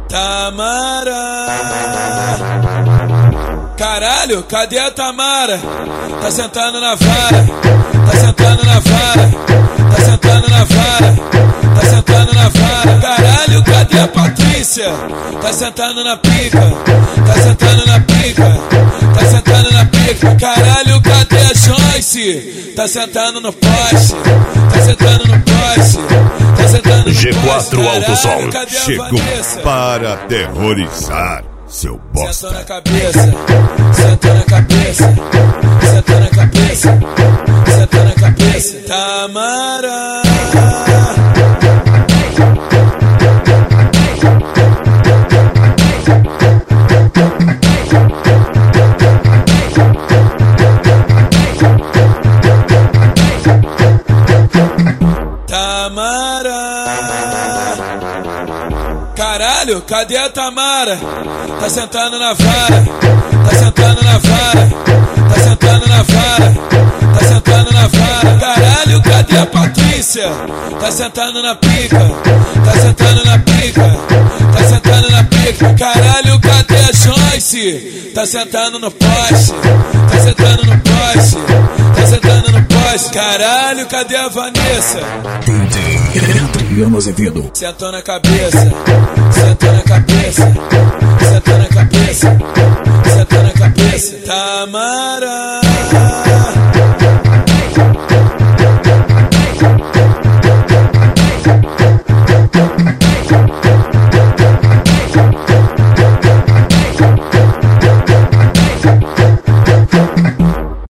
Tamara. Caralho, cadê a Tamara? Tá sentando na vara, tá sentando na vara, tá sentando na vara, tá sentando na vara. Caralho, cadê a Patrícia? Tá sentando na pica, tá sentando na pica, tá sentando na pica. Caralho, cadê a Joyce? Tá sentando no poste, tá sentando no poste, tá sentando no poste. G4 Alto Som chegou para aterrorizar seu bosta. Sentou na cabeça, sentou na cabeça, sentou na cabeça, sentou na cabeça. Tamara. Tamara. Caralho, cadê a Tamara? Tá sentando na vara, tá sentando na vara, tá sentando na vara, tá sentando na vara. Caralho, cadê a Patrícia? Tá sentando na pica, tá sentando na pica, tá sentando na pica. Caralho, cadê a Joyce? Tá sentando no poste, tá sentando no poste, tá sentando no poste. Caralho, cadê a Vanessa? Adriano Azevedo. Sentou na cabeça, sentou na cabeça, sentou na cabeça, sentou na cabeça. Tamara.